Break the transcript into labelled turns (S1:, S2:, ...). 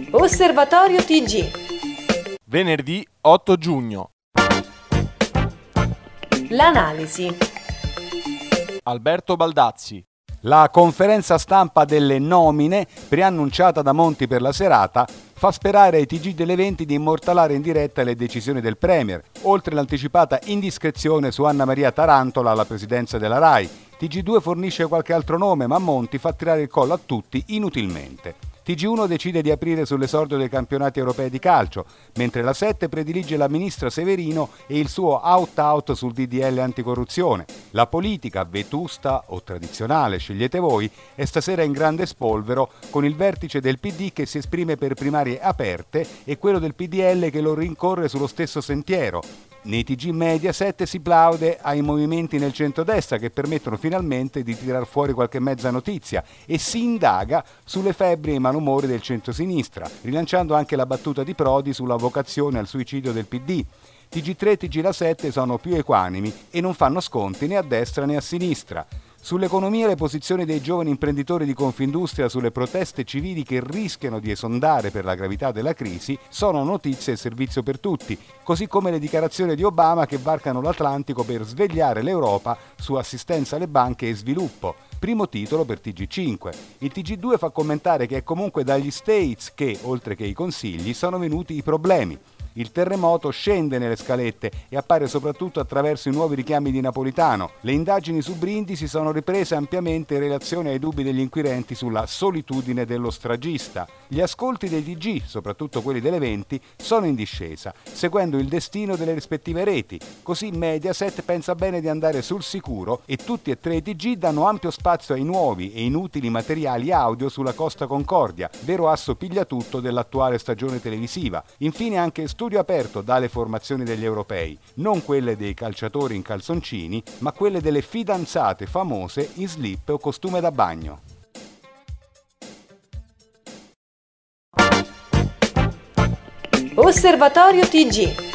S1: Osservatorio TG.
S2: Venerdì 8 giugno.
S1: L'analisi.
S2: Alberto Baldazzi.
S3: La conferenza stampa delle nomine, preannunciata da Monti per la serata, fa sperare ai TG delle 20 di immortalare in diretta le decisioni del Premier, oltre l'anticipata indiscrezione su Anna Maria Tarantola alla presidenza della RAI. TG2 fornisce qualche altro nome, ma Monti fa tirare il collo a tutti inutilmente. TG1 decide di aprire sull'esordio dei campionati europei di calcio, mentre la 7 predilige la ministra Severino e il suo out-out sul DDL anticorruzione. La politica, vetusta o tradizionale, scegliete voi, è stasera in grande spolvero, con il vertice del PD che si esprime per primarie aperte e quello del PDL che lo rincorre sullo stesso sentiero. Nei TG Mediaset si plaude ai movimenti nel centrodestra che permettono finalmente di tirar fuori qualche mezza notizia e si indaga sulle febbri e i malumori del centrosinistra, rilanciando anche la battuta di Prodi sulla vocazione al suicidio del PD. TG3 e TG La 7 sono più equanimi e non fanno sconti né a destra né a sinistra. Sull'economia le posizioni dei giovani imprenditori di Confindustria sulle proteste civili che rischiano di esondare per la gravità della crisi sono notizie e servizio per tutti, così come le dichiarazioni di Obama che varcano l'Atlantico per svegliare l'Europa su assistenza alle banche e sviluppo. Primo titolo per TG5. Il TG2 fa commentare che è comunque dagli States che, oltre che i consigli, sono venuti i problemi. Il terremoto scende nelle scalette e appare soprattutto attraverso i nuovi richiami di Napolitano. Le indagini su Brindisi sono riprese ampiamente in relazione ai dubbi degli inquirenti sulla solitudine dello stragista. Gli ascolti dei TG, soprattutto quelli delle 20, sono in discesa, seguendo il destino delle rispettive reti. Così Mediaset pensa bene di andare sul sicuro e tutti e tre i TG danno ampio spazio ai nuovi e inutili materiali audio sulla Costa Concordia, vero asso pigliatutto dell'attuale stagione televisiva. Infine anche Studio Aperto dà le formazioni degli europei, non quelle dei calciatori in calzoncini, ma quelle delle fidanzate famose in slip o costume da bagno.
S1: Osservatorio TG.